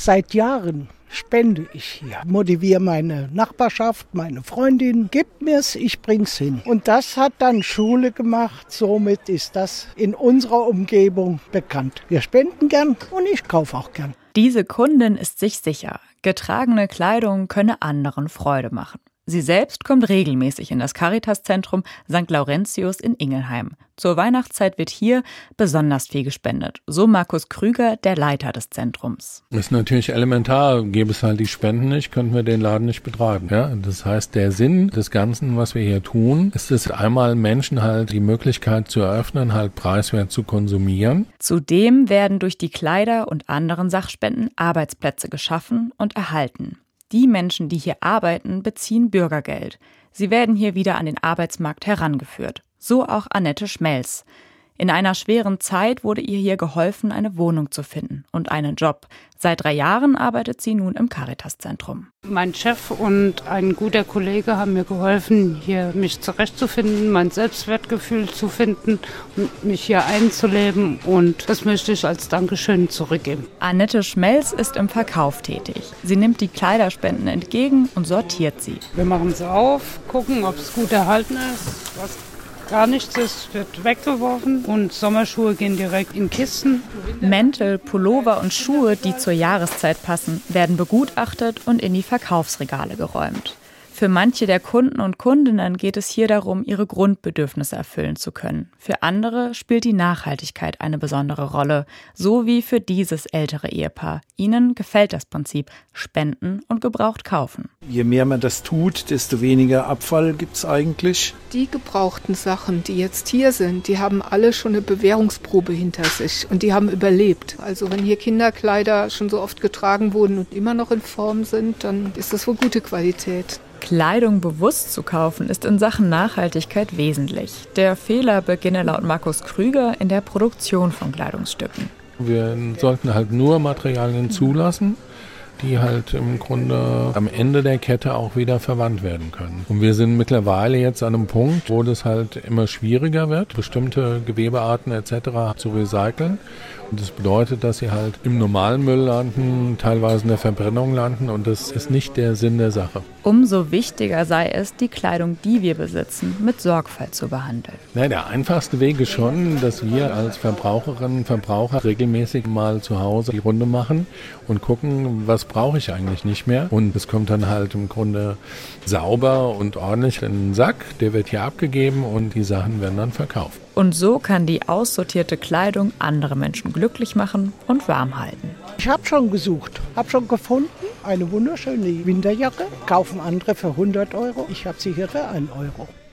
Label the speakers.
Speaker 1: Seit Jahren spende ich hier. Motiviere meine Nachbarschaft, meine Freundin, gib mir's, ich bring's hin. Und das hat dann Schule gemacht, somit ist das in unserer Umgebung bekannt. Wir spenden gern und ich kaufe auch gern.
Speaker 2: Diese Kundin ist sich sicher, getragene Kleidung könne anderen Freude machen. Sie selbst kommt regelmäßig in das Caritas-Zentrum St. Laurentius in Ingelheim. Zur Weihnachtszeit wird hier besonders viel gespendet. So Markus Krüger, der Leiter des Zentrums.
Speaker 3: Das ist natürlich elementar. Gäbe es halt die Spenden nicht, könnten wir den Laden nicht betreiben. Ja, das heißt, der Sinn des Ganzen, was wir hier tun, ist es einmal Menschen halt die Möglichkeit zu eröffnen, halt preiswert zu konsumieren.
Speaker 2: Zudem werden durch die Kleider und anderen Sachspenden Arbeitsplätze geschaffen und erhalten. Die Menschen, die hier arbeiten, beziehen Bürgergeld. Sie werden hier wieder an den Arbeitsmarkt herangeführt. So auch Annette Schmelz. In einer schweren Zeit wurde ihr hier geholfen, eine Wohnung zu finden und einen Job. Seit 3 Jahren arbeitet sie nun im Caritas-Zentrum.
Speaker 4: Mein Chef und ein guter Kollege haben mir geholfen, hier mich zurechtzufinden, mein Selbstwertgefühl zu finden und mich hier einzuleben. Und das möchte ich als Dankeschön zurückgeben.
Speaker 2: Annette Schmelz ist im Verkauf tätig. Sie nimmt die Kleiderspenden entgegen und sortiert sie.
Speaker 4: Wir machen sie auf, gucken, ob es gut erhalten ist, was gar nichts ist, wird weggeworfen und Sommerschuhe gehen direkt in Kisten.
Speaker 2: Mäntel, Pullover und Schuhe, die zur Jahreszeit passen, werden begutachtet und in die Verkaufsregale geräumt. Für manche der Kunden und Kundinnen geht es hier darum, ihre Grundbedürfnisse erfüllen zu können. Für andere spielt die Nachhaltigkeit eine besondere Rolle, so wie für dieses ältere Ehepaar. Ihnen gefällt das Prinzip Spenden und gebraucht kaufen.
Speaker 5: Je mehr man das tut, desto weniger Abfall gibt's eigentlich.
Speaker 6: Die gebrauchten Sachen, die jetzt hier sind, die haben alle schon eine Bewährungsprobe hinter sich und die haben überlebt. Also wenn hier Kinderkleider schon so oft getragen wurden und immer noch in Form sind, dann ist das wohl gute Qualität.
Speaker 2: Kleidung bewusst zu kaufen, ist in Sachen Nachhaltigkeit wesentlich. Der Fehler beginne laut Markus Krüger in der Produktion von Kleidungsstücken.
Speaker 3: Wir sollten halt nur Materialien zulassen, die halt im Grunde am Ende der Kette auch wieder verwandt werden können. Und wir sind mittlerweile jetzt an einem Punkt, wo das halt immer schwieriger wird, bestimmte Gewebearten etc. zu recyceln. Und das bedeutet, dass sie halt im normalen Müll landen, teilweise in der Verbrennung landen und das ist nicht der Sinn der Sache.
Speaker 2: Umso wichtiger sei es, die Kleidung, die wir besitzen, mit Sorgfalt zu behandeln.
Speaker 3: Ja, der einfachste Weg ist schon, dass wir als Verbraucherinnen und Verbraucher regelmäßig mal zu Hause die Runde machen und gucken, was brauche ich eigentlich nicht mehr. Und es kommt dann halt im Grunde sauber und ordentlich in den Sack, der wird hier abgegeben und die Sachen werden dann verkauft.
Speaker 2: Und so kann die aussortierte Kleidung andere Menschen glücklich machen und warm halten.
Speaker 1: Ich habe schon gesucht, habe schon gefunden, eine wunderschöne Winterjacke, kaufen andere für 100 €. Ich habe sie hier für 1 €.